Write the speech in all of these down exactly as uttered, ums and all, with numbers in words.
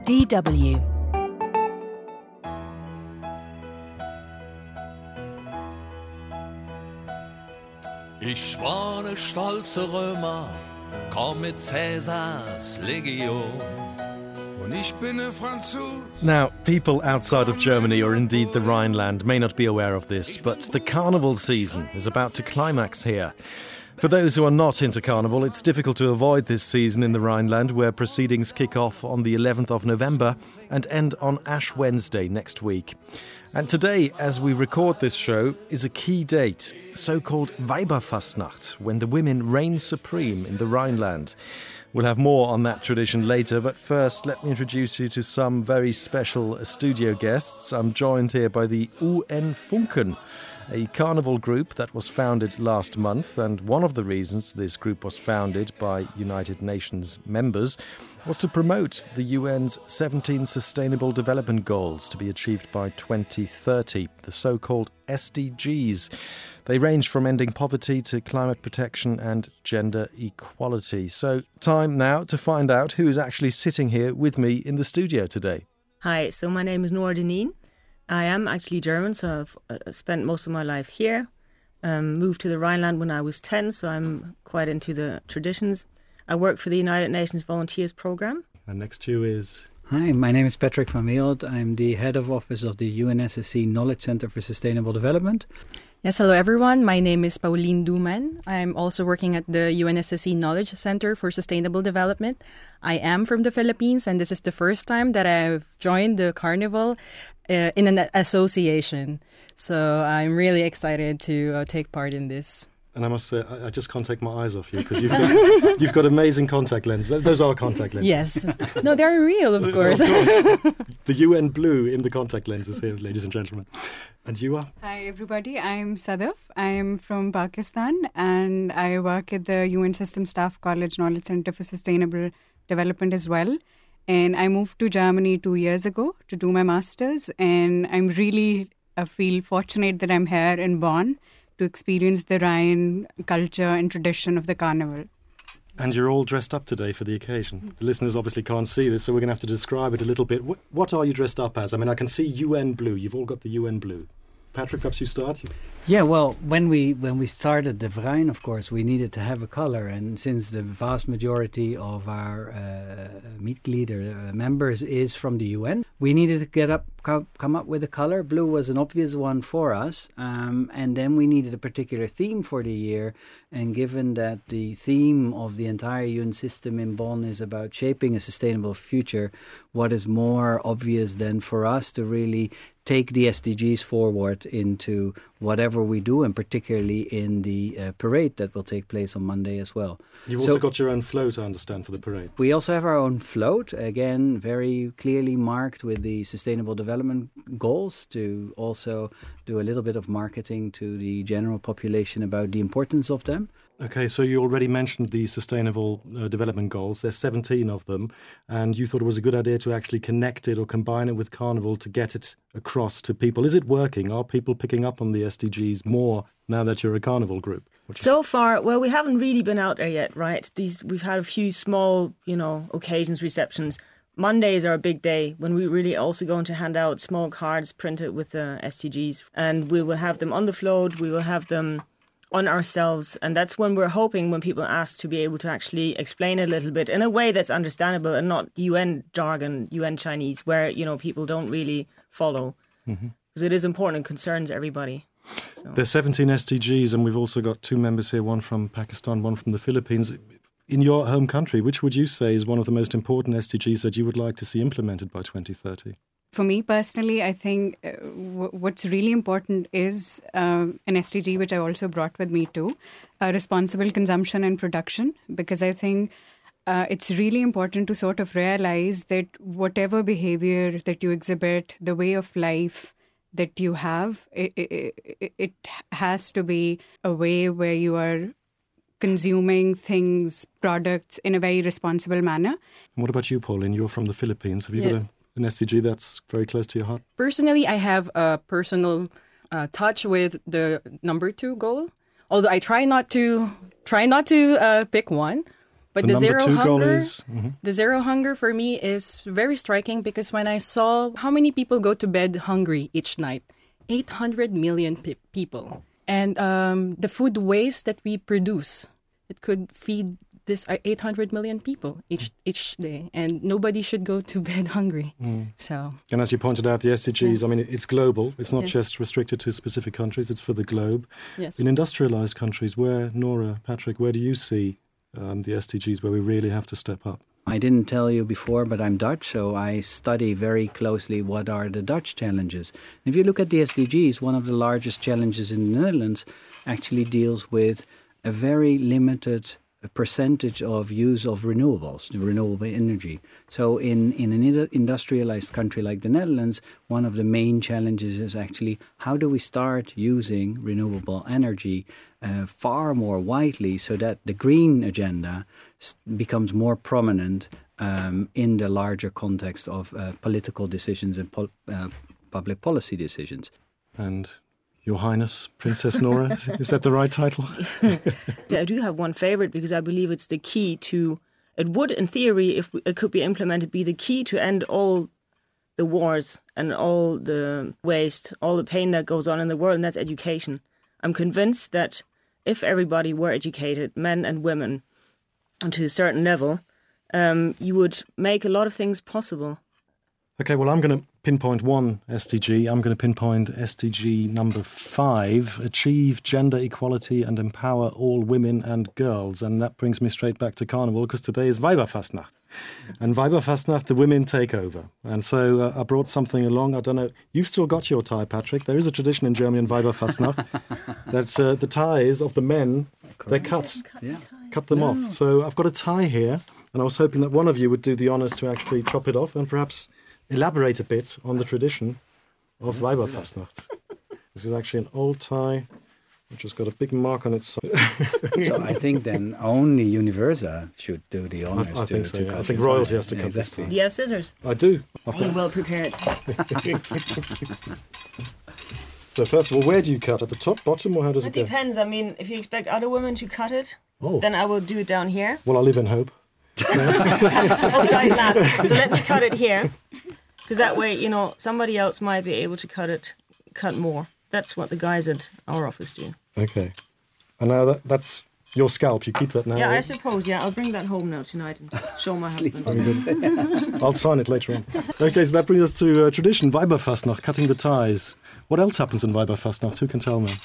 D W. Ich war ne stolze Römer, komm mit Cäsars Legion. Und ich bin ne Franzose. Now, people outside of Germany, or indeed the Rhineland, may not be aware of this, but the carnival season is about to climax here. For those who are not into carnival, it's difficult to avoid this season in the Rhineland, where proceedings kick off on the eleventh of November and end on Ash Wednesday next week. And today, as we record this show, is a key date, so-called Weiberfastnacht, when the women reign supreme in the Rhineland. We'll have more on that tradition later, but first let me introduce you to some very special studio guests. I'm joined here by the U N Funken, a carnival group that was founded last month, and one of the reasons this group was founded by United Nations members was to promote the U N's seventeen Sustainable Development Goals to be achieved by twenty thirty, the so-called S D Gs. They range from ending poverty to climate protection and gender equality. So, time now to find out who is actually sitting here with me in the studio today. Hi, so my name is Nora Deneen. I am actually German, so I've uh, spent most of my life here. Um, moved to the Rhineland when I was ten, so I'm quite into the traditions. I work for the United Nations Volunteers Programme. And next to you is... Hi, my name is Patrick van Weelt. I'm the head of office of the U N S S C Knowledge Center for Sustainable Development. Yes, hello everyone. My name is Pauline Duman. I'm also working at the U N S S C Knowledge Center for Sustainable Development. I am from the Philippines, and this is the first time that I've joined the carnival uh, in an association. So I'm really excited to uh, take part in this. And I must say, I, I just can't take my eyes off you, because you've got, you've got amazing contact lenses. Those are contact lenses. Yes. No, they're real, of course. Of course. The U N blue in the contact lenses here, ladies and gentlemen. And you are? Hi, everybody. I'm Sadaf. I'm from Pakistan, and I work at the U N System Staff College Knowledge Center for Sustainable Development as well. And I moved to Germany two years ago to do my master's, and I'm really I feel fortunate that I'm here in Bonn to experience the Rhine culture and tradition of the carnival. And you're all dressed up today for the occasion. The listeners obviously can't see this, so we're going to have to describe it a little bit. What, what are you dressed up as? I mean, I can see U N blue. You've all got the U N blue. Patrick, perhaps you start? Yeah, well, when we when we started the Verein, of course, we needed to have a color. And since the vast majority of our uh, Mitglied uh, members is from the U N, we needed to get up, co- come up with a color. Blue was an obvious one for us. Um, and then we needed a particular theme for the year. And given that the theme of the entire U N system in Bonn is about shaping a sustainable future, what is more obvious than for us to really take the S D Gs forward into whatever we do, and particularly in the uh, parade that will take place on Monday as well. You've so, also got your own float, I understand, for the parade. We also have our own float, again, very clearly marked with the Sustainable Development Goals, to also do a little bit of marketing to the general population about the importance of them. Okay, so you already mentioned the Sustainable uh, Development Goals. There's seventeen of them, and you thought it was a good idea to actually connect it or combine it with Carnival to get it across to people. Is it working? Are people picking up on the S D Gs more now that you're a Carnival group? So far, well, we haven't really been out there yet, right? These We've had a few small, you know, occasions, receptions. Mondays are a big day when we really also going to hand out small cards printed with the S D Gs, and we will have them on the float, we will have them on ourselves, and that's when we're hoping, when people ask, to be able to actually explain it a little bit in a way that's understandable and not U N jargon, U N Chinese, where, you know, people don't really follow, because mm-hmm. it is important and concerns everybody. So. There's seventeen S D Gs, and we've also got two members here, one from Pakistan, one from the Philippines. In your home country, which would you say is one of the most important S D Gs that you would like to see implemented by twenty thirty? For me personally, I think uh, w- what's really important is um, an S D G, which I also brought with me too, uh, responsible consumption and production, because I think uh, it's really important to sort of realize that whatever behavior that you exhibit, the way of life that you have, it, it, it has to be a way where you are consuming things, products in a very responsible manner. And what about you, Pauline? You're from the Philippines. Have you yeah. got a, an S D G that's very close to your heart? Personally, I have a personal uh, touch with the number two goal. Although I try not to try not to uh, pick one, But the, the number zero two goal hunger, is... Mm-hmm. the zero hunger for me is very striking because when I saw how many people go to bed hungry each night, eight hundred million pe- people. And um, the food waste that we produce, it could feed this eight hundred million people each each day, and nobody should go to bed hungry. Mm. So, and as you pointed out, the S D Gs, yeah. I mean, it's global. It's not yes. just restricted to specific countries. It's for the globe. Yes. In industrialized countries, where, Nora, Patrick, where do you see um, the S D Gs where we really have to step up? I didn't tell you before, but I'm Dutch, so I study very closely what are the Dutch challenges. If you look at the S D Gs, one of the largest challenges in the Netherlands actually deals with a very limited percentage of use of renewables, renewable energy. So in, in an industrialized country like the Netherlands, one of the main challenges is actually how do we start using renewable energy uh, far more widely so that the green agenda becomes more prominent um, in the larger context of uh, political decisions and pol- uh, public policy decisions. And Your Highness, Princess Nora, is that the right title? I do have one favorite because I believe it's the key to, it would in theory, if it could be implemented, be the key to end all the wars and all the waste, all the pain that goes on in the world, and that's education. I'm convinced that if everybody were educated, men and women, and to a certain level, um, you would make a lot of things possible. Okay, well, I'm going to pinpoint one S D G. I'm going to pinpoint S D G number five, achieve gender equality and empower all women and girls. And that brings me straight back to Carnival, because today is Weiberfastnacht. And Weiberfastnacht, the women take over. And so uh, I brought something along. I don't know, you've still got your tie, Patrick. There is a tradition in Germany in Weiberfastnacht that uh, the ties of the men, they're cut. Cut, yeah. Cut them no. off. So I've got a tie here, and I was hoping that one of you would do the honours to actually chop it off and perhaps elaborate a bit on the tradition of Weiberfastnacht. This is actually an old tie, which has got a big mark on its side. So I think then only Universa should do the honours. I, I to, think so, to yeah. cut I think it. royalty has to yeah, cut exactly. this Do you have scissors? I do. I've Are you got... well prepared? So first of all, where do you cut? At the top, bottom, or how does it, It go? depends. I mean, if you expect other women to cut it, Oh. then I will do it down here. Well, I live in hope. Oh, guys, last. So let me cut it here. Because that way, you know, somebody else might be able to cut it, cut more. That's what the guys at our office do. Okay. And now that, that's your scalp. You keep that now. Yeah, right? I suppose, yeah. I'll bring that home now tonight and show my husband. Very good. I'll sign it later on. Okay, so that brings us to uh, tradition, Weiberfastnacht, cutting the ties. What else happens in Weiberfastnacht? Who can tell me?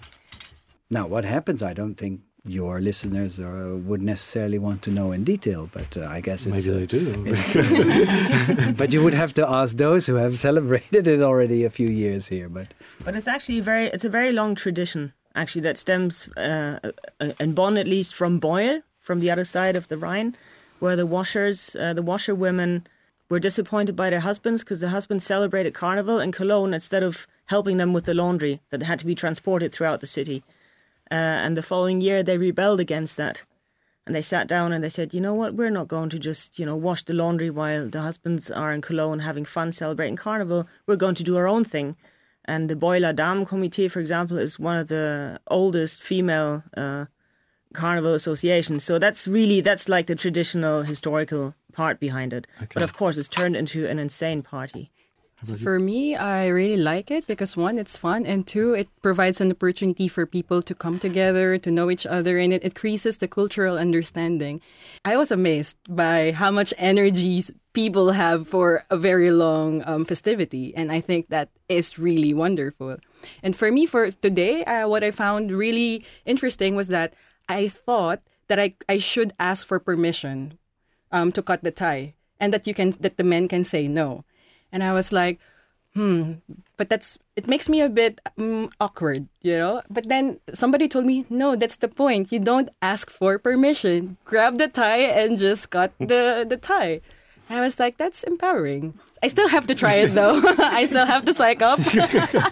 Now, what happens, I don't think your listeners uh, would necessarily want to know in detail, but uh, I guess it's... Maybe they do. It's, uh, but you would have to ask those who have celebrated it already a few years here. But But it's actually very, it's a very long tradition, actually, that stems, uh, in Bonn at least, from Beuel, from the other side of the Rhine, where the washers, uh, the washer women were disappointed by their husbands because the husbands celebrated Carnival in Cologne instead of helping them with the laundry that had to be transported throughout the city. Uh, and the following year, they rebelled against that. And they sat down and they said, you know what, we're not going to just, you know, wash the laundry while the husbands are in Cologne having fun celebrating Carnival. We're going to do our own thing. And the Beuler Damen Comité, for example, is one of the oldest female uh, carnival associations. So that's really, that's like the traditional historical part behind it. Okay. But of course, it's turned into an insane party. So for me, I really like it because one, it's fun, and two, it provides an opportunity for people to come together, to know each other, and it increases the cultural understanding. I was amazed by how much energy people have for a very long um, festivity, and I think that is really wonderful. And for me, for today, uh, what I found really interesting was that I thought that I, I should ask for permission um, to cut the tie, and that you can that the men can say no. And I was like, hmm, but that's, it makes me a bit um, awkward, you know? But then somebody told me, no, that's the point. You don't ask for permission. Grab the tie and just cut the, the tie. And I was like, that's empowering. I still have to try it, though. I still have to psych up. We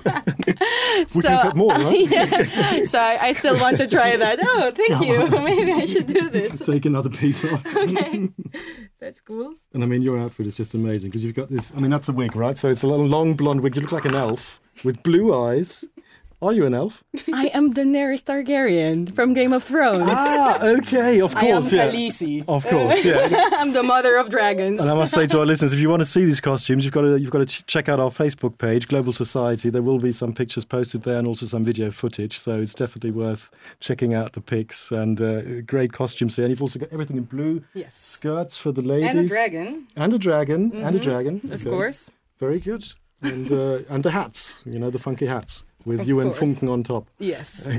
so, can cut more, right? Yeah. So I, I still want to try that. Oh, thank Come you. On. Maybe I should do this. Take another piece off. Okay. That's cool. And I mean, your outfit is just amazing because you've got this, I mean, that's the wig, right? So it's a little long blonde wig. You look like an elf with blue eyes, Are you an elf? I am Daenerys Targaryen from Game of Thrones. Ah, okay, of course, I am yeah. Khaleesi. Of course, yeah. I'm the mother of dragons. And I must say to our listeners, if you want to see these costumes, you've got to you've got to ch- check out our Facebook page, Global Society. There will be some pictures posted there and also some video footage. So it's definitely worth checking out the pics and uh, great costumes here. And you've also got everything in blue. Yes. Skirts for the ladies. And a dragon. And a dragon. Mm-hmm. And a dragon. Of Okay. course. Very good. And uh, and the hats, you know, the funky hats with Of you and course. Funken on top. Yes.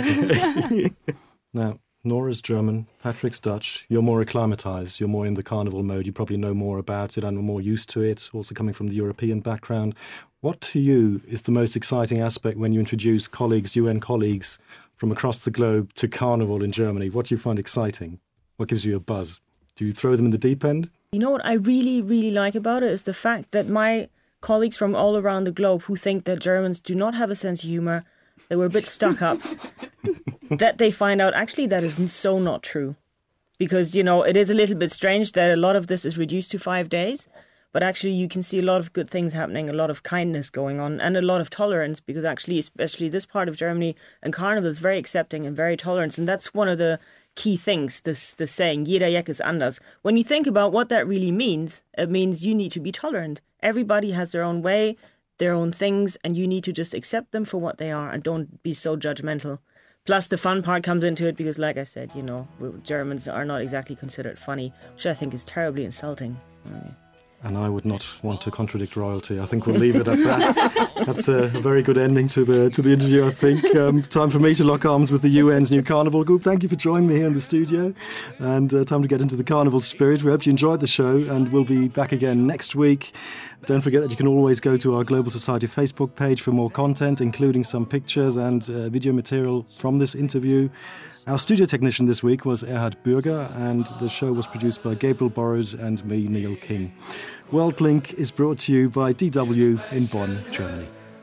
Now, Nora's German, Patrick's Dutch. You're more acclimatized. You're more in the carnival mode. You probably know more about it and are more used to it, also coming from the European background. What to you is the most exciting aspect when you introduce colleagues, U N colleagues from across the globe to carnival in Germany? What do you find exciting? What gives you a buzz? Do you throw them in the deep end? You know what I really, really like about it is the fact that my colleagues from all around the globe who think that Germans do not have a sense of humour, they were a bit stuck up, that they find out actually that is so not true. Because, you know, it is a little bit strange that a lot of this is reduced to five days, but actually you can see a lot of good things happening, a lot of kindness going on, and a lot of tolerance, because actually, especially this part of Germany and Carnival is very accepting and very tolerant, and that's one of the key things, this, this saying, jeder Jeck ist anders. When you think about what that really means, it means you need to be tolerant. Everybody has their own way, their own things, and you need to just accept them for what they are and don't be so judgmental. Plus, the fun part comes into it because, like I said, you know, Germans are not exactly considered funny, which I think is terribly insulting. And I would not want to contradict royalty. I think we'll leave it at that. That's a very good ending to the to the interview, I think. Um, time for me to lock arms with the U N's new Carnival Group. Thank you for joining me here in the studio. And uh, time to get into the Carnival spirit. We hope you enjoyed the show, and we'll be back again next week. Don't forget that you can always go to our Global Society Facebook page for more content, including some pictures and uh, video material from this interview. Our studio technician this week was Erhard Bürger, and the show was produced by Gabriel Burrows and me, Neil King. Worldlink is brought to you by D W in Bonn, Germany.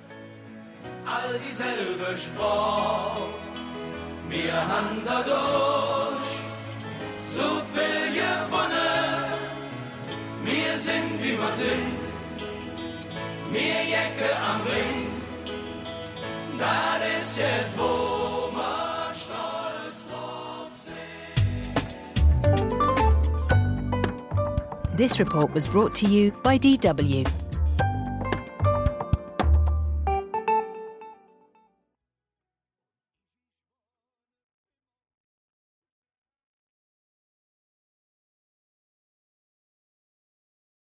All dieselbe Spruch, wir haben dadurch so viel gewonnen. Wir sind wie wir sind, wir Jacke am Ring, das ist jetzt wo wir stolz drauf sind. This report was brought to you by D W.